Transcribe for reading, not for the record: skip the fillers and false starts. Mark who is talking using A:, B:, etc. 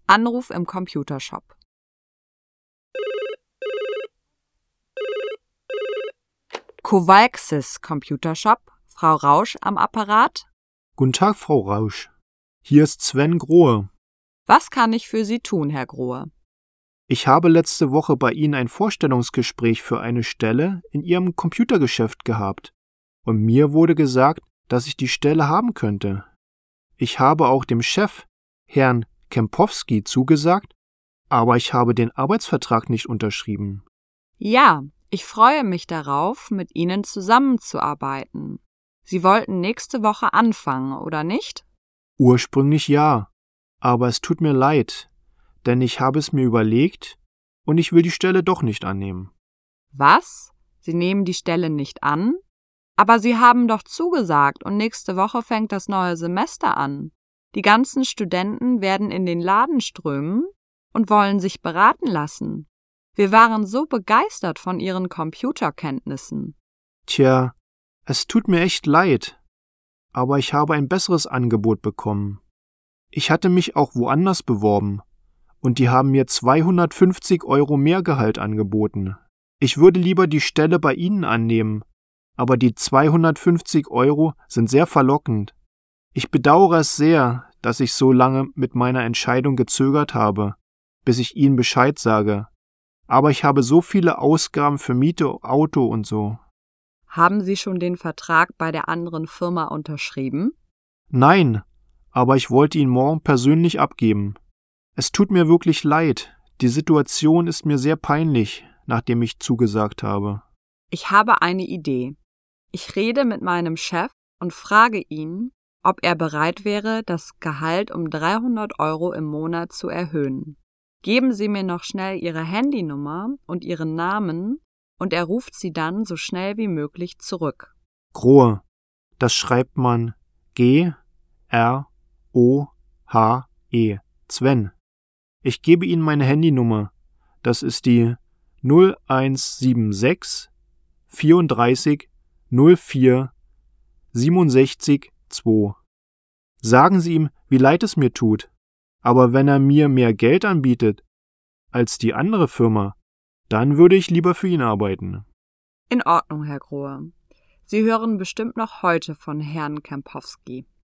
A: Anruf im Computershop. Kowalskis Computershop, Frau Rausch am Apparat.
B: Guten Tag, Frau Rausch. Hier ist Sven Grohe.
A: Was kann ich für Sie tun, Herr Grohe?
B: Ich habe letzte Woche bei Ihnen ein Vorstellungsgespräch für eine Stelle in Ihrem Computergeschäft gehabt. Und mir wurde gesagt, dass ich die Stelle haben könnte. Ich habe auch dem Chef, Herrn Kempowski, zugesagt, aber ich habe den Arbeitsvertrag nicht unterschrieben.
A: Ja, ich freue mich darauf, mit Ihnen zusammenzuarbeiten. Sie wollten nächste Woche anfangen, oder nicht?
B: Ursprünglich ja, aber es tut mir leid, denn ich habe es mir überlegt und ich will die Stelle doch nicht annehmen.
A: Was? Sie nehmen die Stelle nicht an? Aber Sie haben doch zugesagt und nächste Woche fängt das neue Semester an. Die ganzen Studenten werden in den Laden strömen und wollen sich beraten lassen. Wir waren so begeistert von Ihren Computerkenntnissen.
B: Tja, es tut mir echt leid, aber ich habe ein besseres Angebot bekommen. Ich hatte mich auch woanders beworben und die haben mir 250 € mehr Gehalt angeboten. Ich würde lieber die Stelle bei Ihnen annehmen, aber die 250 € sind sehr verlockend. Ich bedauere es sehr, dass ich so lange mit meiner Entscheidung gezögert habe, bis ich Ihnen Bescheid sage. Aber ich habe so viele Ausgaben für Miete, Auto und so.
A: Haben Sie schon den Vertrag bei der anderen Firma unterschrieben?
B: Nein, aber ich wollte ihn morgen persönlich abgeben. Es tut mir wirklich leid. Die Situation ist mir sehr peinlich, nachdem ich zugesagt habe.
A: Ich habe eine Idee. Ich rede mit meinem Chef und frage ihn, ob er bereit wäre, das Gehalt um 300 € im Monat zu erhöhen. Geben Sie mir noch schnell Ihre Handynummer und Ihren Namen und er ruft Sie dann so schnell wie möglich zurück.
B: Grohe, das schreibt man G-R-O-H-E, Sven. Ich gebe Ihnen meine Handynummer. Das ist die 0176 34 04 67 2. Sagen Sie ihm, wie leid es mir tut. Aber wenn er mir mehr Geld anbietet als die andere Firma, dann würde ich lieber für ihn arbeiten.
A: In Ordnung, Herr Grohe. Sie hören bestimmt noch heute von Herrn Kempowski.